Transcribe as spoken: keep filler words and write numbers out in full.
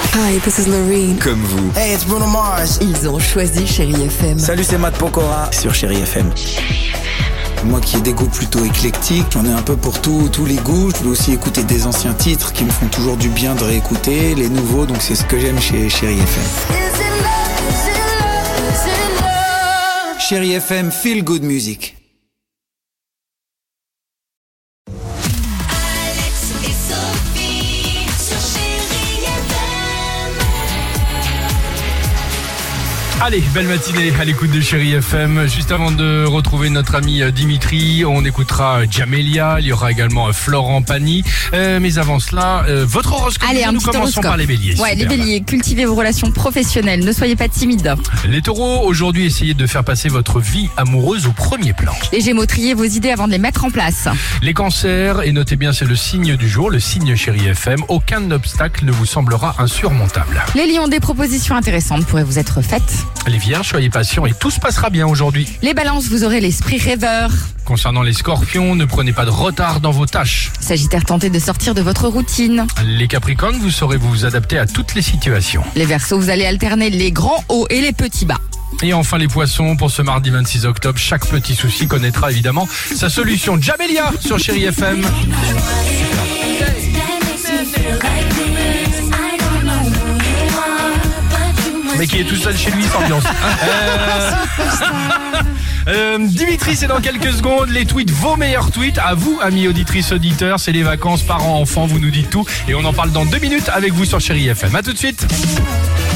Hi, this is Loreen. Comme vous. Hey, it's Bruno Mars. Ils ont choisi Chérie F M. Salut, c'est Matt Pokora sur Chérie F M. Moi qui ai des goûts plutôt éclectiques, j'en ai un peu pour tout, tous les goûts. Je peux aussi écouter des anciens titres qui me font toujours du bien de réécouter, les nouveaux, donc c'est ce que j'aime chez Chérie F M. Chérie F M, feel good music. Allez, belle matinée à l'écoute de Chérie F M. Juste avant de retrouver notre ami Dimitri, on écoutera Jamelia, il y aura également Florent Pagny. Euh, mais avant cela, euh, votre horoscope. Allez, un nous petit commençons horoscope. par les béliers. Ouais, Super. les béliers, cultivez vos relations professionnelles, ne soyez pas timides. Les taureaux, aujourd'hui, essayez de faire passer votre vie amoureuse au premier plan. Les gémeaux, triez vos idées avant de les mettre en place. Les cancers, et notez bien, c'est le signe du jour, le signe Chérie F M. Aucun obstacle ne vous semblera insurmontable. Les lions, des propositions intéressantes pourraient vous être faites. Les vierges, soyez patients et tout se passera bien aujourd'hui. Les balances, vous aurez l'esprit rêveur. Concernant les scorpions, ne prenez pas de retard dans vos tâches. Sagittaire, tentez de sortir de votre routine. Les capricornes, vous saurez vous adapter à toutes les situations. Les verseaux, vous allez alterner les grands hauts et les petits bas. Et enfin les poissons, pour ce mardi vingt-six octobre, chaque petit souci connaîtra évidemment sa solution. Jamelia sur Chérie F M. Mais qui est tout seul chez lui, sans ambiance. Euh... euh, Dimitri, c'est dans quelques secondes. Les tweets, vos meilleurs tweets. À vous, amis auditrices, auditeurs. C'est les vacances, parents, enfants, vous nous dites tout. Et on en parle dans deux minutes avec vous sur Chérie F M. A tout de suite.